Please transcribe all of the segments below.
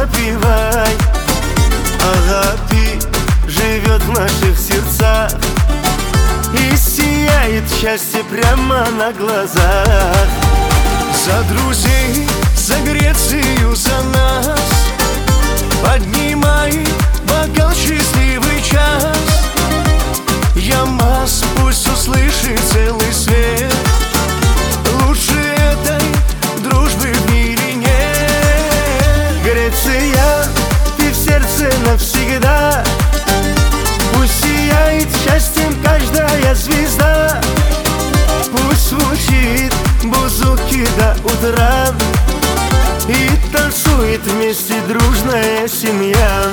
напевай. Агапи живет в наших сердцах и сияет счастье прямо на глазах. За друзей, за Грецию, за нас поднимай бокал счастливый час. Ямас пусть услышит целый свет, лучше этой дружбы в мире нет. Греция, ты в сердце навсегда, пусть сияет счастьем каждая звезда. Пусть звучит бузуки до утра и танцует вместе дружная семья.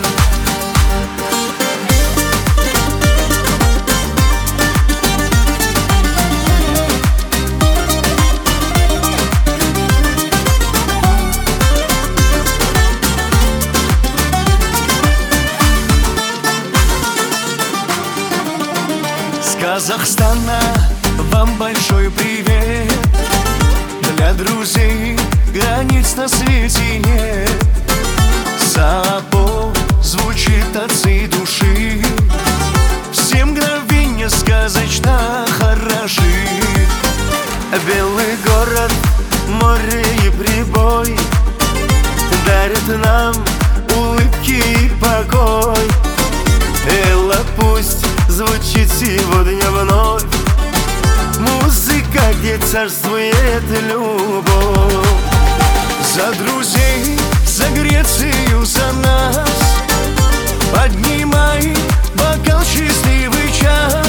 С Казахстана вам большой привет. Для друзей границ на свете нет. Сапо звучит от всей души, все мгновенья сказочно хороши. Белый город, море и прибой дарят нам улыбки и покой. Элла, пусть звучит сегодня вновь музыка, где царствует любовь. За друзей, за Грецию, за нас поднимай бокал счастливый час.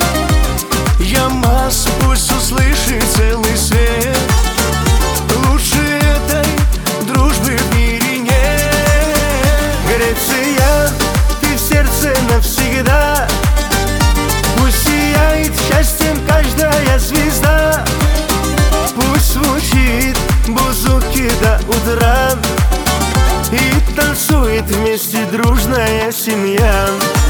Ямас пусть услышит целый свет, лучше этой дружбы в мире нет. Греция, ты в сердце навсегда, пусть сияет счастьем каждая звезда. Пусть звучит бузуки до утра и танцует вместе дружная семья.